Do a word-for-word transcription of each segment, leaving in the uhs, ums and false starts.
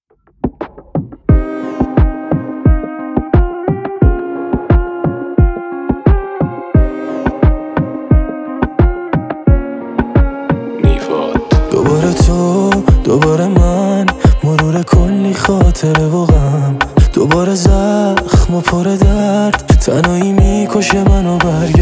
دوباره تو، دوباره من، مرور کلی خاطره و غم، دوباره زخم و پر درد، تنهایی میکشه منو.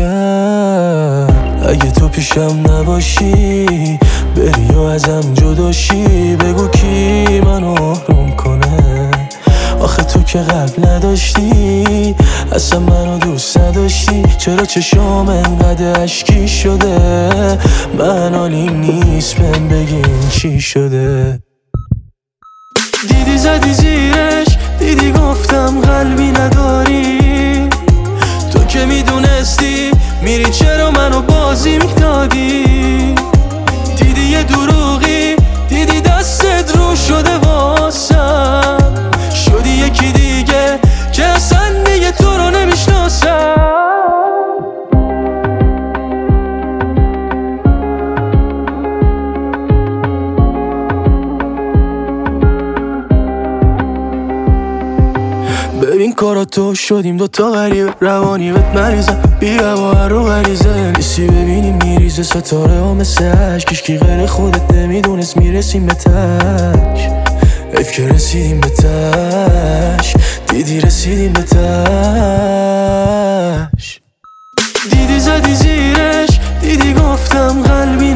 برگرد اگه تو پیشم نباشی، بری و ازم جداشی، بگو کی منو آروم کنه. آخه تو که قبل نداشتی، اصلا منو دوست نداشتی، چرا چشام انقدر اشکی شده؟ من حالیم نیست، بهم بگین چی شده؟ دیدی زدی زیرش، دیدی گفتم قلبی نداری، تو که میدونستی میری چرا منو بازی میدادی؟ دیدی یه دروغی، دیدی دستت رو شده واسم، شدی یکی دیگه که اصلا دیگه تو رو نمیشناسم. ببین کارا تو شدیم دوتا غریبه، روانی بهت مریضم، بی هوا رو غریزه، نیستی ببینیم میریزه ستاره ها مثل عشق، کشکی غیر خودت نمیدونست میرسیم به تش. حیف که رسیدیم به تش، دیدی رسیدیم به تش. دیدی زدی زیرش، دیدی گفتم قلبی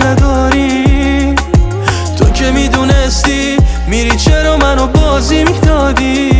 نداری، تو که میدونستی میری چرا منو بازی میدادی؟